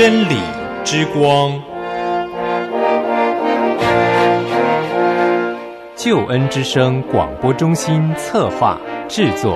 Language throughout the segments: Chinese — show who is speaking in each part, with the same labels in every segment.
Speaker 1: 真理之光，救恩之声广播中心策划制作。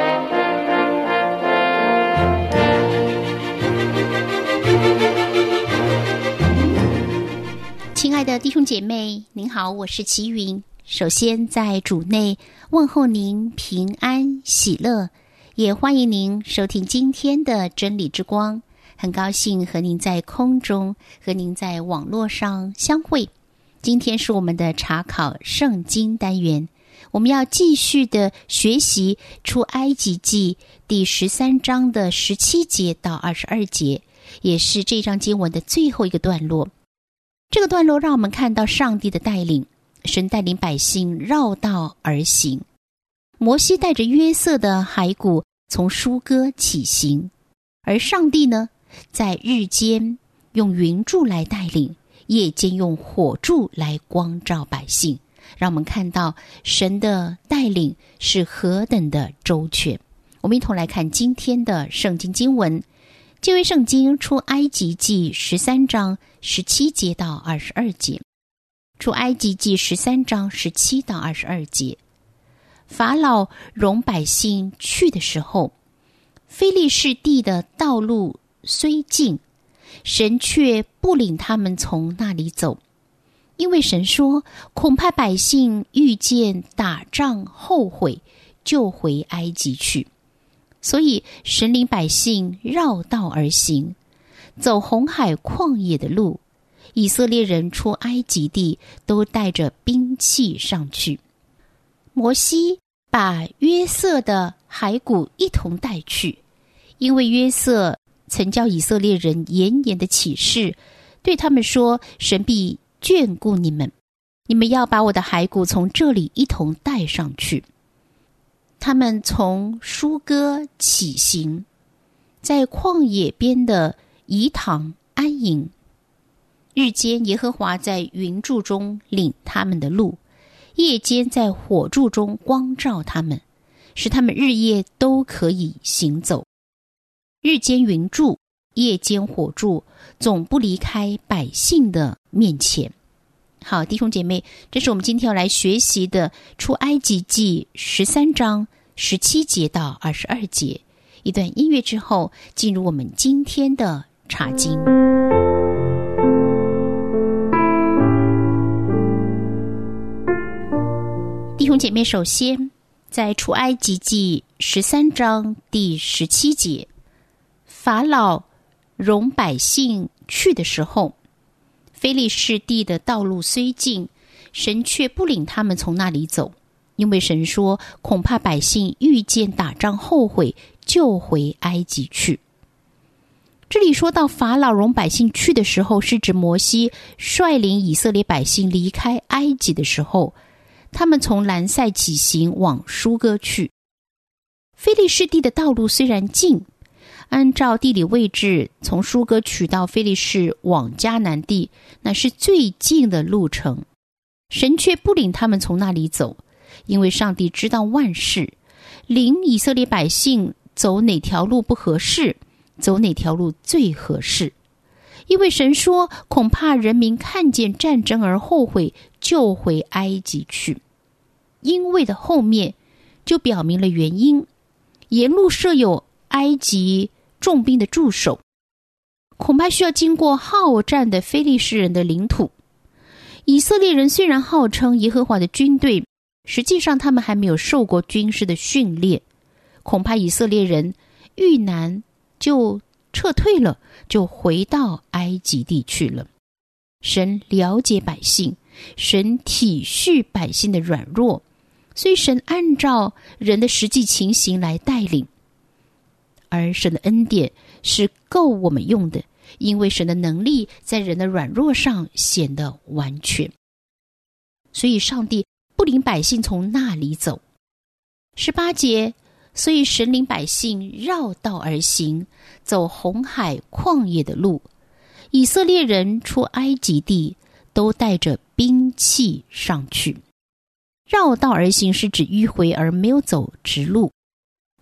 Speaker 2: 亲爱的弟兄姐妹，您好，我是齐云。首先在主内问候您平安喜乐，也欢迎您收听今天的真理之光。很高兴和您在空中和您在网络上相会。今天是我们的查考圣经单元，我们要继续的学习出埃及记第13章的17节到22节，也是这章经文的最后一个段落。这个段落让我们看到上帝的带领，神带领百姓绕道而行。摩西带着约瑟的骸骨从疏割起行，而上帝呢，在日间用云柱来带领，夜间用火柱来光照百姓，让我们看到神的带领是何等的周全。我们一同来看今天的圣经经文，旧约圣经出埃及记13章17节到22节。出埃及记13章17到22节。法老容百姓去的时候，非利士地的道路虽近，神却不领他们从那里走，因为神说，恐怕百姓遇见打仗后悔，就回埃及去。所以神领百姓绕道而行，走红海旷野的路。以色列人出埃及地都带着兵器上去。摩西把约瑟的骸骨一同带去，因为约瑟曾叫以色列人严严的起誓，对他们说，神必眷顾你们，你们要把我的骸骨从这里一同带上去。他们从疏割起行，在旷野边的以堂安营。日间耶和华在云柱中领他们的路，夜间在火柱中光照他们，使他们日夜都可以行走。日间云柱，夜间火柱，总不离开百姓的面前。好，弟兄姐妹，这是我们今天要来学习的出埃及记13章17节到22节。一段音乐之后，进入我们今天的查经。弟兄姐妹，首先在出埃及记13章第17节，法老容百姓去的时候，非利士地的道路虽近，神却不领他们从那里走，因为神说，恐怕百姓遇见打仗后悔，就回埃及去。这里说到法老容百姓去的时候，是指摩西率领以色列百姓离开埃及的时候，他们从兰塞起行往疏割去。非利士地的道路虽然近，按照地理位置，从疏割取到非利士往迦南地，那是最近的路程。神却不领他们从那里走，因为上帝知道万事，领以色列百姓走哪条路不合适，走哪条路最合适。因为神说，恐怕人民看见战争而后悔，就回埃及去。因为的后面就表明了原因，沿路设有埃及重兵的驻守，恐怕需要经过好战的非利士人的领土。以色列人虽然号称耶和华的军队，实际上他们还没有受过军事的训练，恐怕以色列人遇难就撤退了，就回到埃及地去了。神了解百姓，神体恤百姓的软弱，所以神按照人的实际情形来带领。而神的恩典是够我们用的，因为神的能力在人的软弱上显得完全。所以上帝不领百姓从那里走。18节，所以神领百姓绕道而行，走红海旷野的路。以色列人出埃及地都带着兵器上去。绕道而行是指迂回而没有走直路。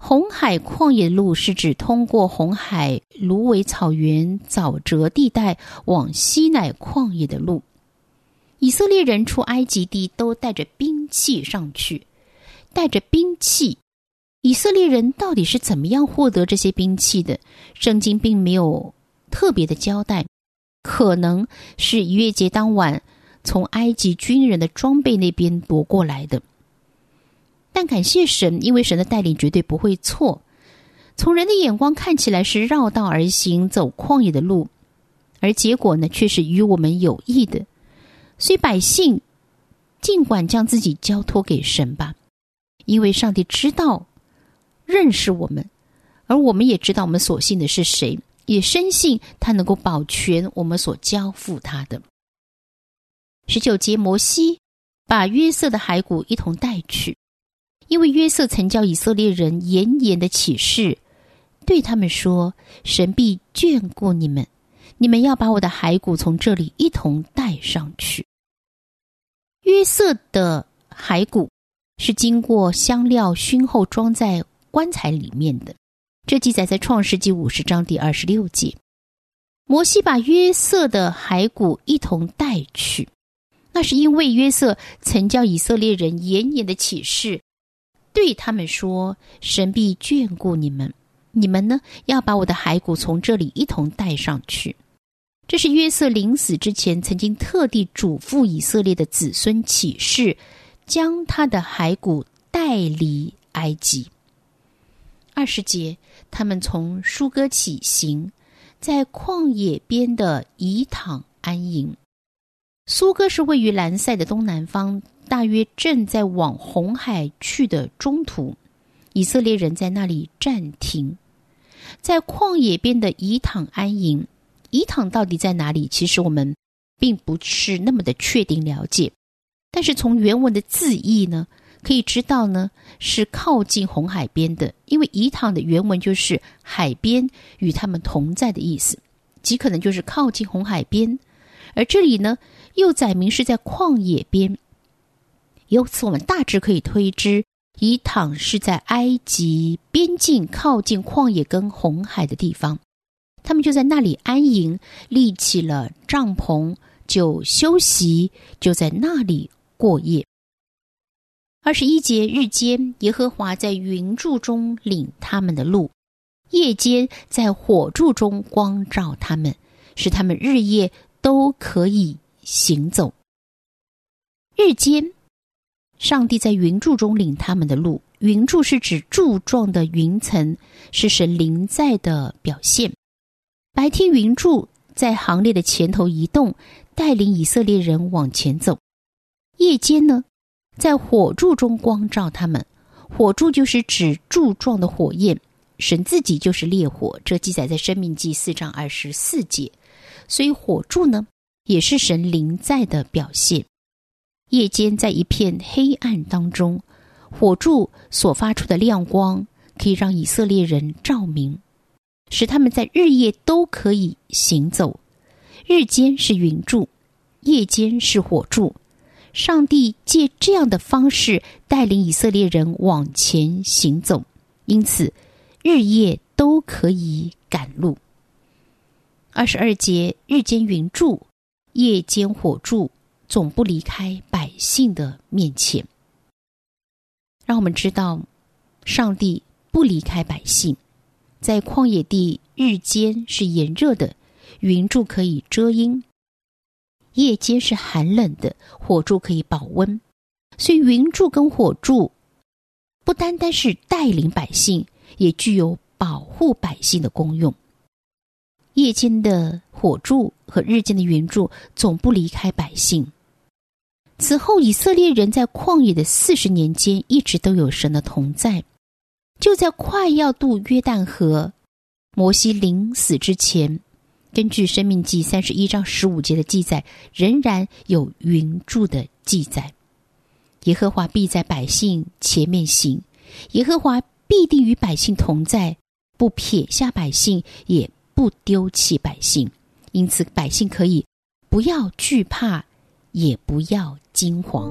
Speaker 2: 红海旷野路是指通过红海芦苇草原沼泽地带往西乃旷野的路。以色列人出埃及地都带着兵器上去，带着兵器。以色列人到底是怎么样获得这些兵器的？圣经并没有特别的交代，可能是逾越节当晚从埃及军人的装备那边夺过来的。但感谢神，因为神的带领绝对不会错。从人的眼光看起来是绕道而行，走旷野的路，而结果呢，却是与我们有益的。所以百姓尽管将自己交托给神吧，因为上帝知道认识我们，而我们也知道我们所信的是谁，也深信他能够保全我们所交付他的。19节，摩西把约瑟的骸骨一同带去，因为约瑟曾叫以色列人严严的起誓，对他们说，神必眷顾你们，你们要把我的骸骨从这里一同带上去。约瑟的骸骨是经过香料熏后装在棺材里面的，这记载在创世纪50章第26节。摩西把约瑟的骸骨一同带去，那是因为约瑟曾叫以色列人严严的起誓，对他们说，神必眷顾你们，你们呢，要把我的骸骨从这里一同带上去。这是约瑟临死之前曾经特地嘱咐以色列的子孙起誓，将他的骸骨带离埃及。20节，他们从舒歌起行，在旷野边的以坦安营。苏歌是位于兰塞的东南方，大约正在往红海去的中途，以色列人在那里暂停。在旷野边的以坦安营，以坦到底在哪里？其实我们并不是那么的确定了解，但是从原文的字义呢，可以知道呢是靠近红海边的，因为以坦的原文就是海边与他们同在的意思，极可能就是靠近红海边。而这里呢又载明是在旷野边，由此我们大致可以推知，以坦是在埃及边境靠近旷野跟红海的地方。他们就在那里安营，立起了帐篷，就休息，就在那里过夜。21节，日间耶和华在云柱中领他们的路，夜间在火柱中光照他们，使他们日夜都可以行走。日间，上帝在云柱中领他们的路，云柱是指柱状的云层，是神临在的表现。白天云柱在行列的前头移动，带领以色列人往前走。夜间呢，在火柱中光照他们，火柱就是指柱状的火焰，神自己就是烈火，这记载在申命记4章24节。所以火柱呢也是神临在的表现。夜间在一片黑暗当中，火柱所发出的亮光可以让以色列人照明，使他们在日夜都可以行走。日间是云柱，夜间是火柱，上帝借这样的方式带领以色列人往前行走，因此日夜都可以赶路。22节，日间云柱，夜间火柱，总不离开百姓的面前。让我们知道，上帝不离开百姓。在旷野地，日间是炎热的，云柱可以遮阴；夜间是寒冷的，火柱可以保温。所以云柱跟火柱不单单是带领百姓，也具有保护百姓的功用。夜间的火柱和日间的云柱总不离开百姓。此后以色列人在旷野的40年间一直都有神的同在。就在快要渡约旦河，摩西临死之前，根据申命记31章15节的记载，仍然有云柱的记载。耶和华必在百姓前面行，耶和华必定与百姓同在，不撇下百姓，也不丢弃百姓。因此百姓可以不要惧怕，也不要惊惶。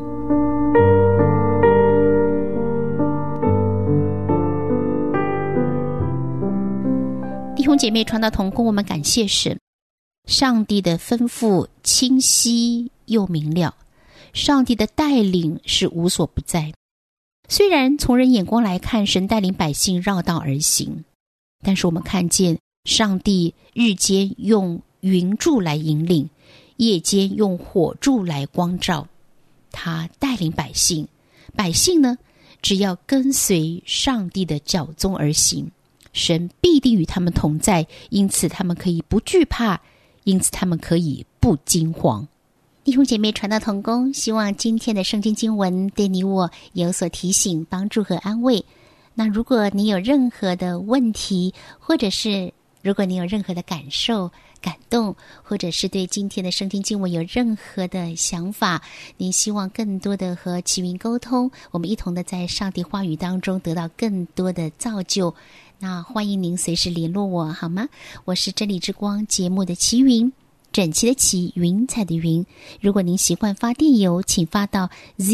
Speaker 2: 弟兄姐妹传道同工，我们感谢神，上帝的吩咐清晰又明了，上帝的带领是无所不在。虽然从人眼光来看，神带领百姓绕道而行，但是我们看见上帝日间用云柱来引领，夜间用火柱来光照，他带领百姓，百姓呢，只要跟随上帝的脚踪而行，神必定与他们同在，因此他们可以不惧怕，因此他们可以不惊慌。弟兄姐妹传道同工，希望今天的圣经经文对你我有所提醒、帮助和安慰。那如果你有任何的问题，或者是如果你有任何的感受、感动，或者是对今天的圣经经文有任何的想法，您希望更多的和齐云沟通，我们一同的在上帝话语当中得到更多的造就，那欢迎您随时联络我好吗？我是真理之光节目的齐云，整齐的齐，云彩的云。如果您习惯发电邮，请发到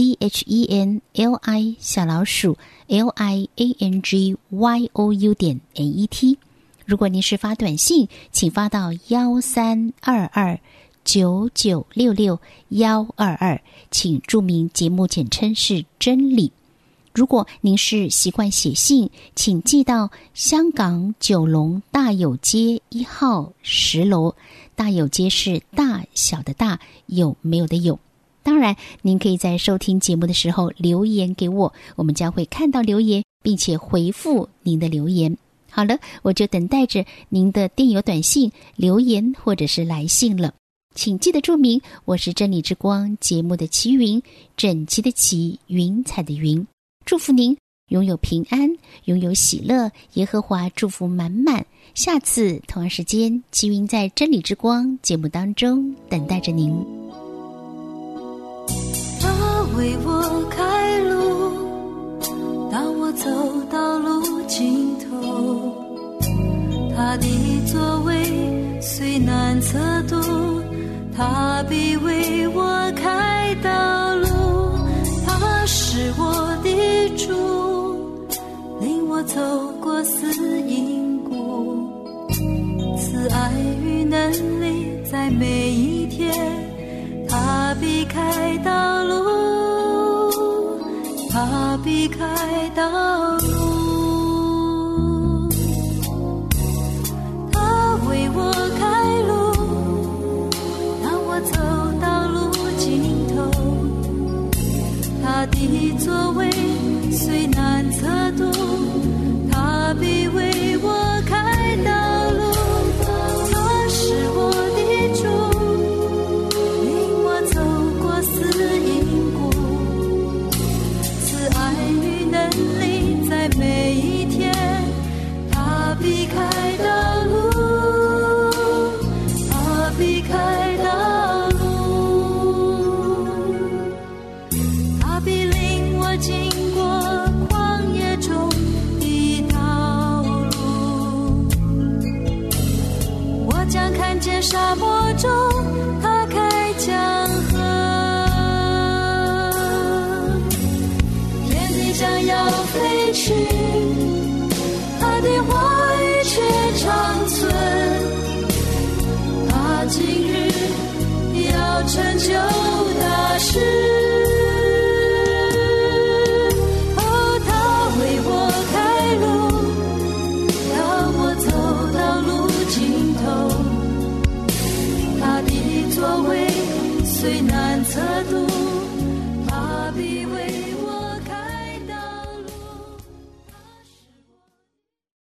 Speaker 2: ZHENLI_LIANGYOU.net。如果您是发短信，请发到1322996622，请注明节目简称是真理。如果您是习惯写信，请寄到香港九龙大有街1号10楼，大有街是大小的大，有没有的有。当然您可以在收听节目的时候留言给我，我们将会看到留言并且回复您的留言。好了，我就等待着您的电邮、短信、留言或者是来信了。请记得注明，我是真理之光节目的齐云，整齐的齐，云彩的云。祝福您拥有平安，拥有喜乐，耶和华祝福满满。下次同样时间，齐云在真理之光节目当中等待着您。
Speaker 3: 他为我开路，当我走到路尽头，他的座位虽难测度，他必为我开道路。他是我的主，领我走过死荫谷，慈爱与能力在每一天，他必开道路，他必开道路。他为我开路，当我走到路尽头，他的座位虽难测度，他必为我开道路。他是我的主，领我走过死荫谷，慈爱与能力在每一天，他必开道路，他必开道路，他必领我经过旷野中的道路，我将看见沙漠中他开江河，天地将要废去，他的话语却长存，他今日要成就大事。哦，他为我开路，当我走到路尽头，他的座位虽难测度，他必为